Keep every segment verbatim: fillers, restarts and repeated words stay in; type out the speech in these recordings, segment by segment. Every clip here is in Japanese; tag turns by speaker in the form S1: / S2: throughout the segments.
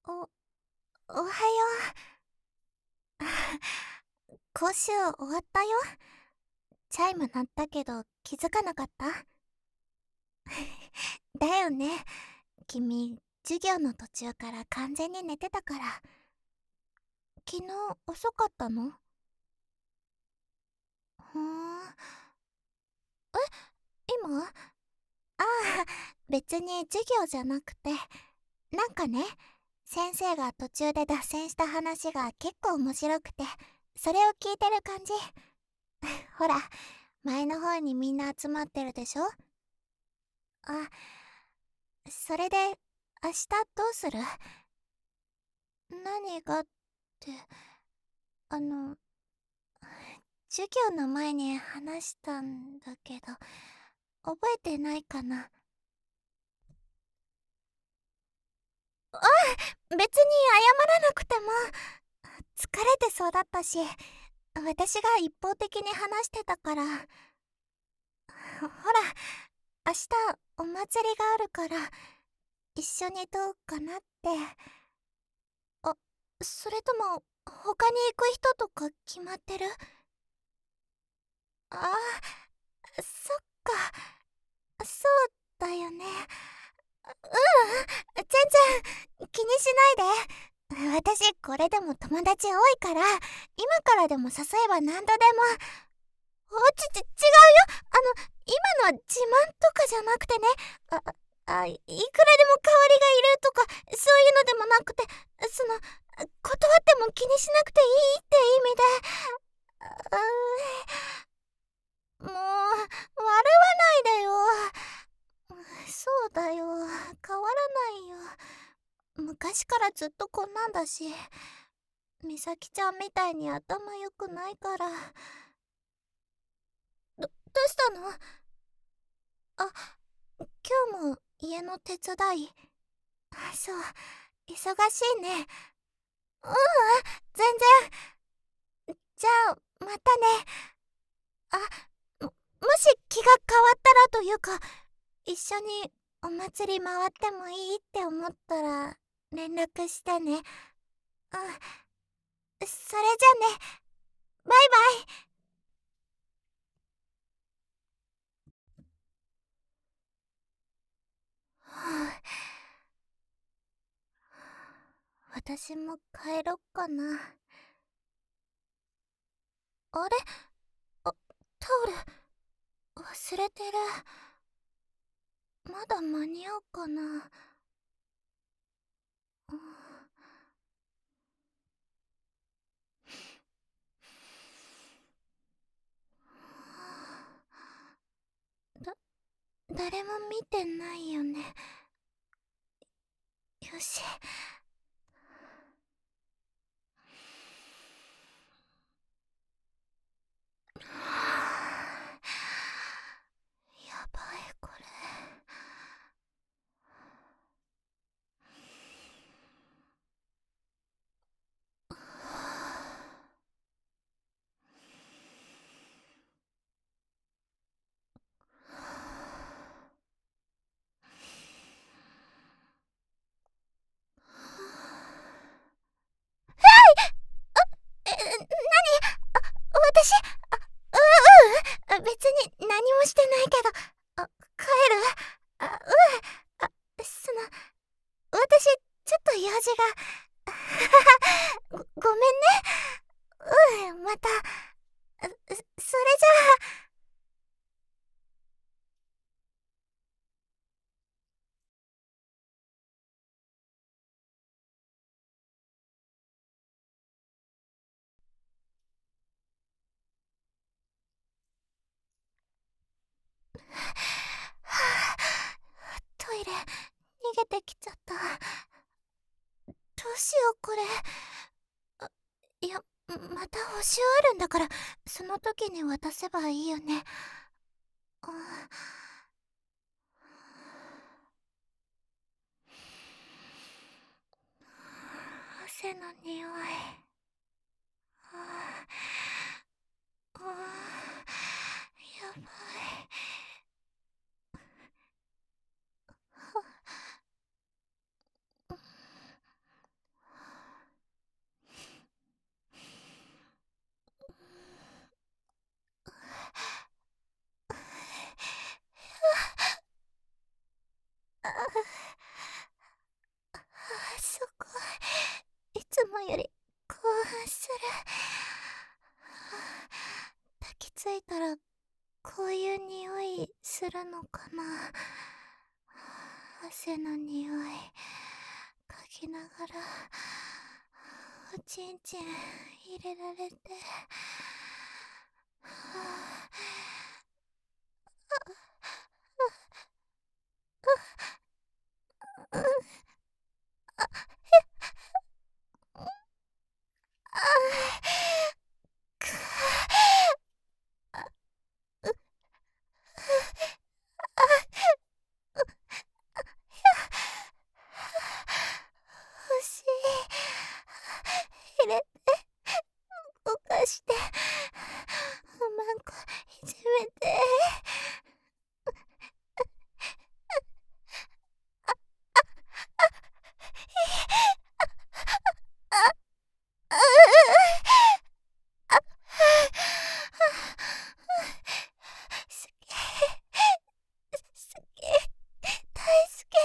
S1: お、おはよう。講習終わったよ。チャイム鳴ったけど気づかなかった？だよね。君、授業の途中から完全に寝てたから。昨日遅かったの？ふーん。え、今？ああ、別に授業じゃなくて、なんかね、先生が途中で脱線した話が結構面白くて、それを聞いてる感じ。ほら、前の方にみんな集まってるでしょ？あ、それで、明日どうする？何がって、あの、授業の前に話したんだけど、覚えてないかな？あ、別に謝らなくても、疲れてそうだったし、私が一方的に話してたから。ほら、明日お祭りがあるから、一緒にどうかなって。あ、それとも、他に行く人とか決まってる？ああ、そっか、そうだよね。ううん、全然気にしないで。私これでも友達多いから、今からでも誘えば何度でも。おちち違うよ。あの今のは自慢とかじゃなくてね。ああいくらでも代わりがいるとかそういうのでもなくて、その断っても気にしなくていいって意味で。うーん、もう笑わないでよ。そうだよ、変わらないよ。昔からずっとこんなんだし、みさきちゃんみたいに頭良くないから。ど、どうしたの？あ、今日も家の手伝い？あ、そう、忙しいね。ううん、全然。じゃあ、またね。あ、も、もし気が変わったらというか、一緒にお祭り回ってもいいって思ったら、連絡してね。うん、それじゃね。バイバイ。はあ、私も帰ろっかな。あれ？あ、タオル忘れてる。まだ間に合うかな。うん、だ、誰も見てないよね。よし。やばいこれ。え、なに？あ、私、あ、う、ううん、別に何もしてないけど。あ、帰る？あ、うん。あ、その、私、ちょっと用事が。ご、ごめんね。うん、また。そそれじゃあ。はあ、トイレ、逃げてきちゃった。どうしよう、これ。あ、いや、また補習あるんだから、その時に渡せばいいよね。あ、汗の匂い。ああ、やばい。 のより興奮する。抱きついたらこういう匂いするのかな。汗の匂い嗅ぎながらおちんちん入れられて、欲しい。入れて動かしておまんこいじめて。好き好き大好き。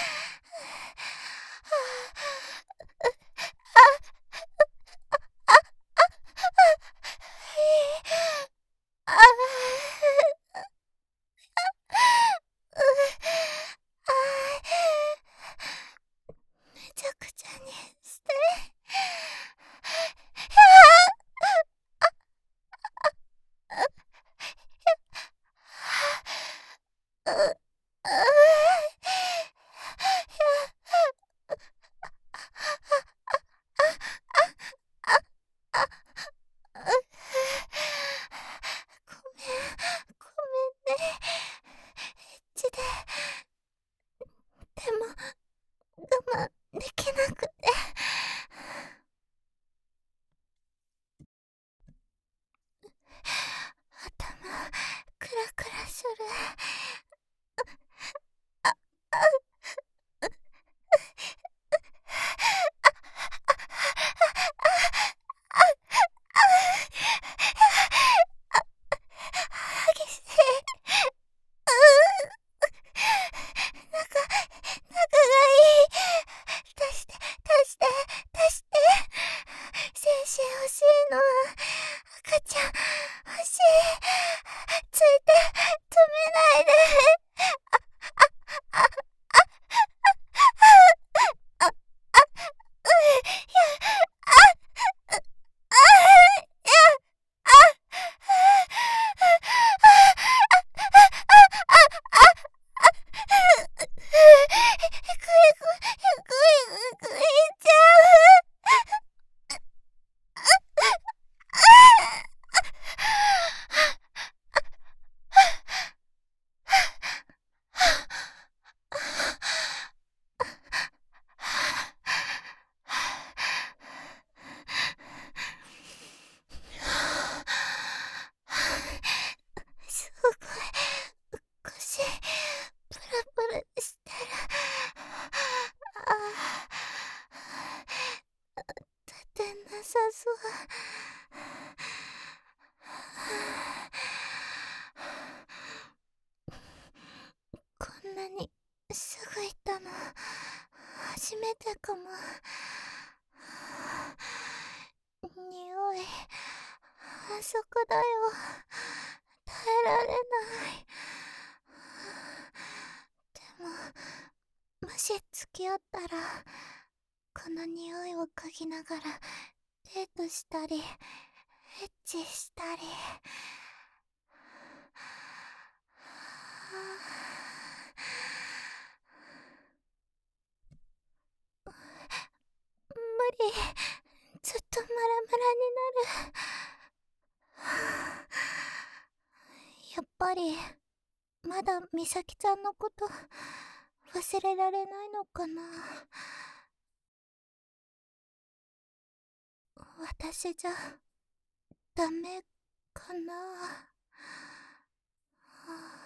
S1: ああめちゃくちゃにして。ごめん、ごめんね。エッチで。でも、我慢できなくて。頭、クラクラする。激しい。仲、仲がいい。足して、足して、足して。精子欲しいの。赤ちゃん欲しい。ついて、止めないで。すごい腰プルプルしてる。ああ、立てなさそう。こんなにすぐ行ったの初めてかも。匂いあそこだよ。耐えられない。でも、もし付き合ったらこの匂いを嗅ぎながらデートしたりエッチしたり。無理。ずっとマラマラになる。やっぱりまだ美咲ちゃんのこと忘れられないのかな。私じゃダメかな。はあ